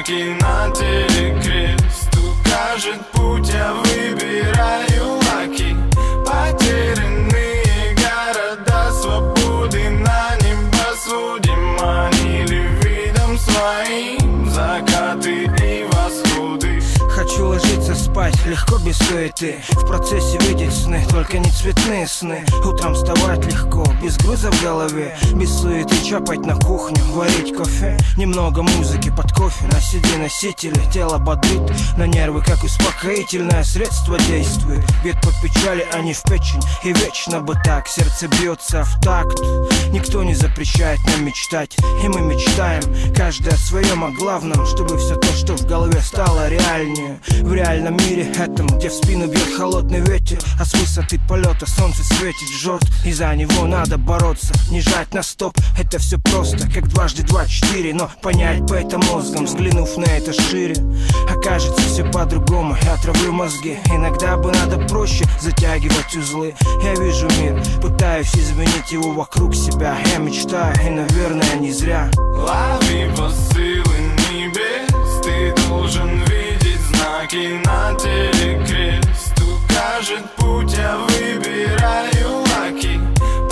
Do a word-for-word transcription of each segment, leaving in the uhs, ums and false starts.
знаки на телекрест укажет путь, я выбираю лаки. Потерянные города свободы на небосводе манили видом своим закаты и восходы. Хочу ложиться спать, легко без суеты. В процессе видеть сны, только не цветные сны. Утром вставать легко, без груза в голове. Без суеты чапать на кухню, варить кофе. Немного музыки под кофе на си ди-носителе. Тело бодрит, на нервы как успокоительное средство действует. Бьет по печали, а не в печень. И вечно бы так, сердце бьется в такт. Никто не запрещает нам мечтать, и мы мечтаем, каждый о своем, о главном, чтобы все то, что в голове, стало реальнее. В реальном мире этом, где в спину бьет холодный ветер, а с высоты полета солнце светит, жжет, и за него надо бороться, не жать на стоп. Это все просто, как дважды два четыре, но понять бы это мозгом, взглянув на это шире. Окажется все по-другому, я травлю мозги. Иногда бы надо проще затягивать узлы. Я вижу мир, пытаюсь изменить его вокруг себя. Я мечтаю, и, наверное, не зря. Лови посылы небес, ты должен видеть знаки на телекрест укажет путь, я выбираю лаки.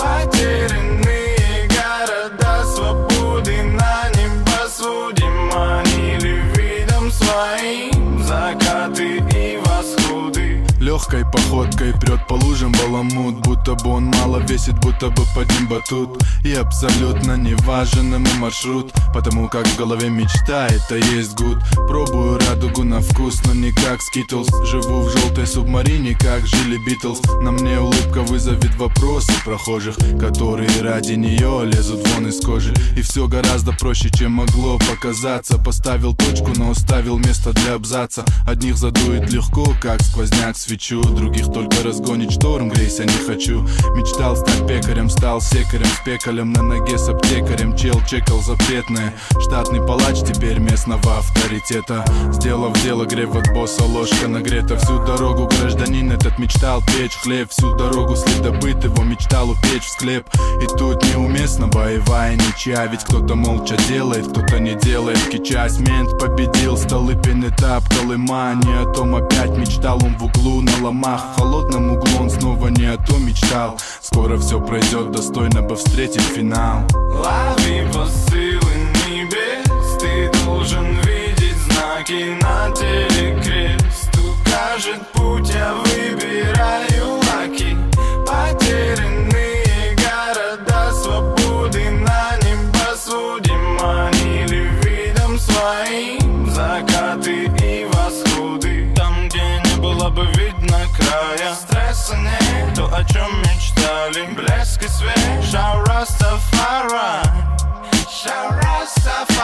Потерянные города свободы на небосводе манили видом своим закаты и восходы. Легкой походкой прет по лужам баламут, будто бы он мало весит, будто бы под ним батут. И абсолютно не важен ему маршрут, потому как в голове мечта, это есть гуд. Пробую радугу на вкус, но не как Скитлс. Живу в желтой субмарине, как жили Битлз. На мне улыбка вызовет вопросы прохожих, которые ради нее лезут вон из кожи. И все гораздо проще, чем могло показаться. Поставил точку, но оставил место для абзаца. Одних задует легко, как сквозняк свечу, других только разгонит шторм, грейся не хочу. Мечтал стать пекарем, стал секарем с пекалем на ноге с аптекарем. Чел чекал запретное, штатный палач теперь местного авторитета. Сделав дело, грев от босса, ложка нагрета. Всю дорогу гражданин этот мечтал печь хлеб. Всю дорогу следопыт его мечтал упечь в склеп. И тут неуместно боевая ничья, ведь кто-то молча делает, кто-то не делает. Кичась, мент победил, Столыпин этап Колыма. Не о том опять мечтал он в углу на ломах. В холодном углу он снова не о том мечтал. Скоро все пройдет, достойно бы встретить финал. Лови посылы небес, ты должен видеть знаки на телекрест укажет путь, я выбираю лаки. Потерянные города свободы на небосводе манили видом своим закаты и восходы. Там, где не было бы видно края, стресса нет, то, о чем мечтали, блеск и свет. Shout Rastafari, shout Rastafari.